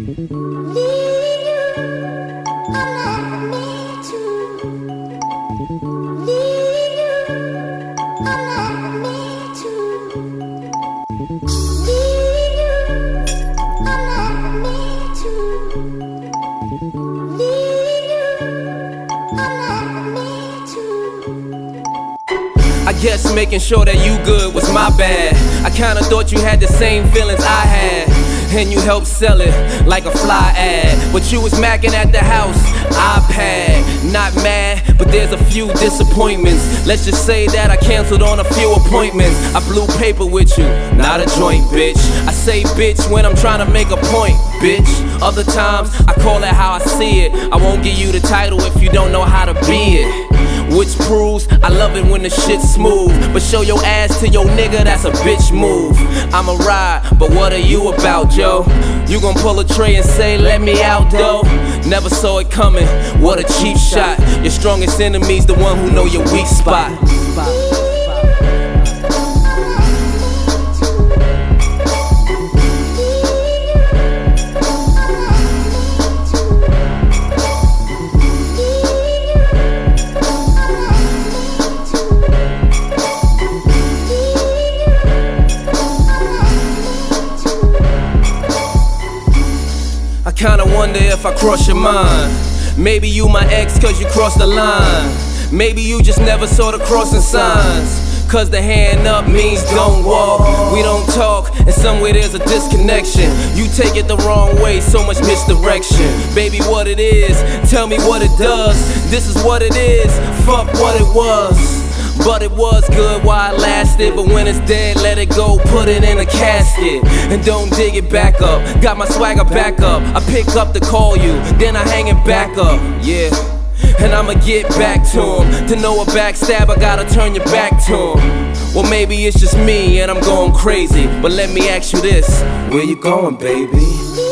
I guess making sure that you good was my bad. I kinda thought you had the same feelings I had, and you helped sell it like a fly ad. But you was macking at the house, iPad. Not mad, but there's a few disappointments. Let's just say that I canceled on a few appointments. I blew paper with you, not a joint, bitch. I say bitch when I'm trying to make a point, bitch. Other times, I call it how I see it. I won't give you the title if you don't know how to be it. Which proves I love it when the shit's smooth, but show your ass to your nigga, that's a bitch move. I'ma ride, but what are you about, Joe? You gon' pull a tray and say, let me out, though? Never saw it coming, what a cheap shot. Your strongest enemy's the one who know your weak spot. I kinda wonder if I cross your mind. Maybe you my ex cause you crossed the line. Maybe you just never saw the crossing signs. Cause the hand up means don't walk. We don't talk, and somewhere there's a disconnection. You take it the wrong way, so much misdirection. Baby, what it is, tell me what it does. This is what it is, fuck what it was. But it was good while it lasted. But when it's dead, let it go, put it in a casket. And don't dig it back up, got my swagger back up. I pick up to call you, then I hang it back up, yeah. And I'ma get back to him. To know a backstab, I gotta turn your back to him. Well, maybe it's just me and I'm going crazy, but let me ask you this, where you going, baby?